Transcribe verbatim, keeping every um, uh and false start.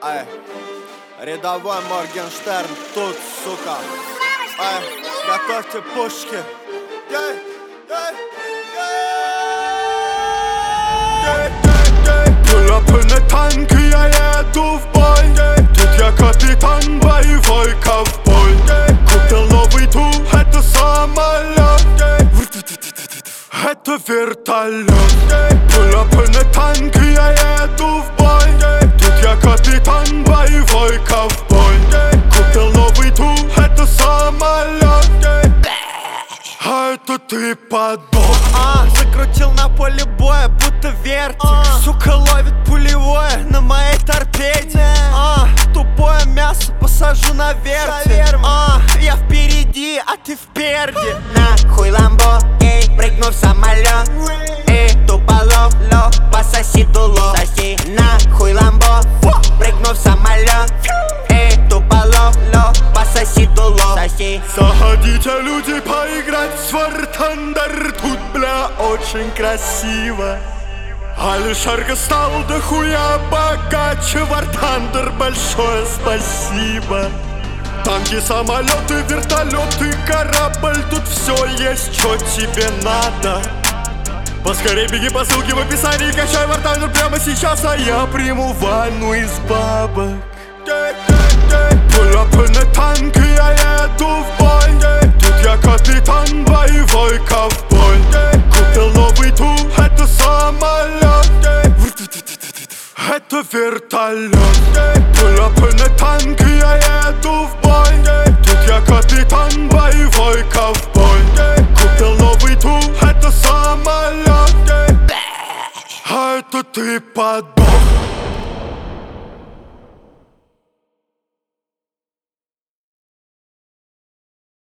Ай, рядовой Моргенштерн тут, сука. Ай, готовьте пушки. Ей, ей, ей. Пулапы танк, я еду в бой. Тут я капитан, боевой ковбой. Купил новый тур, это самолет. Это вертолет. Пулапы на танк, я еду в бой. Тут я капитан, боевой ковбой. Купил новый тур, это самолет. А это ты подох. А, закрутил на поле боя, будто вертик. а. Сука ловит пулевое на моей торпеде. а, Тупое мясо посажу на вертик. а, Я впереди, а ты впереди. Нахуй ламбо, эй, прыгну в самолет. Эй, туполов, ло, пососи дуло. Соси, нахуй ламбо, прыгну в самолет. Эй, туполов, ло, пососи дуло. Соси. Заходите, люди, поиграть в War Thunder. Тут, бля, очень красиво. Алишерка стал дохуя богаче. War Thunder, большое спасибо. Танки, самолеты, вертолеты, корабль. Тут все есть, что тебе надо. Поскорей беги по ссылке в описании. Качай War Thunder прямо сейчас, а я приму ванну из бабок. Пулапы на танк, я еду в бой. Тут я капитан, боевой ковбой. Купил новый тур, это самолет. Это вертолет. Пулапы на танк, я еду в бой. Тут я капитан, боевой ковбой. Купил новый тур, это самолет. А это ты подумай.